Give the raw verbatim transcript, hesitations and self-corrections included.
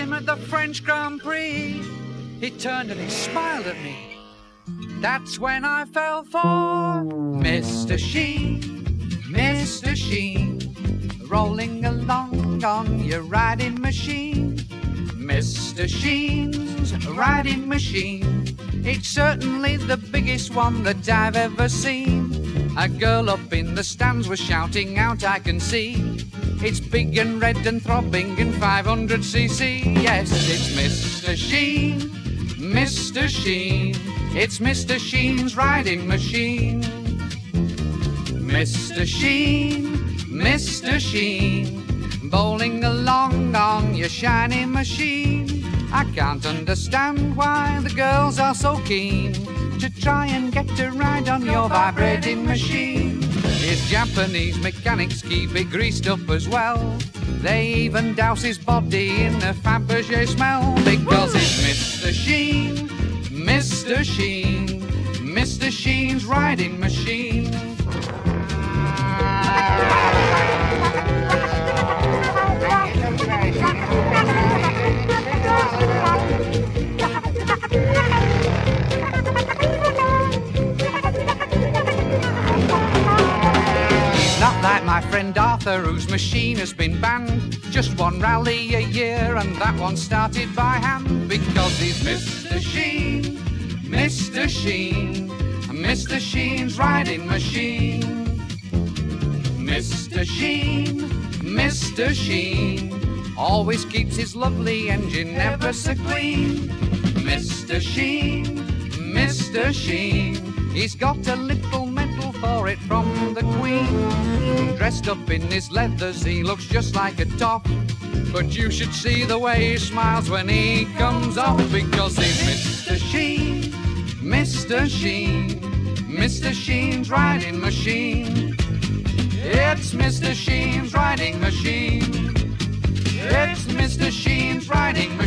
time at the French Grand Prix. He turned and he smiled at me. That's when I fell for Mister Sheen, Mister Sheen, rolling along on your riding machine. Mister Sheen's riding machine, it's certainly the biggest one that I've ever seen. A girl up in the stands was shouting out, I can see. It's big and red and throbbing and five hundred c c. Yes, it's Mister Sheen, Mister Sheen. It's Mister Sheen's riding machine. Mister Sheen, Mister Sheen, bowling along on your shiny machine. I can't understand why the girls are so keen to try and get to ride on your vibrating machine. His Japanese mechanics keep it greased up as well. They even douse his body in the Fabergé smell. Because it's Mister Sheen, Mister Sheen, Mister Sheen's riding machine. Not like my friend Arthur, whose machine has been banned. Just one rally a year, and that one started by hand. Because he's Mister Sheen, Mister Sheen, Mister Sheen's riding machine. Mister Sheen, Mister Sheen, always keeps his lovely engine ever so clean. Mister Sheen, Mister Sheen, he's got a little medal for it from the Queen. Dressed up in his leathers, he looks just like a top. But you should see the way he smiles when he comes off. Because he's Mister Sheen, Mister Sheen, Mister Sheen's riding machine. It's Mister Sheen's riding machine. It's Mister Sheen's riding machine.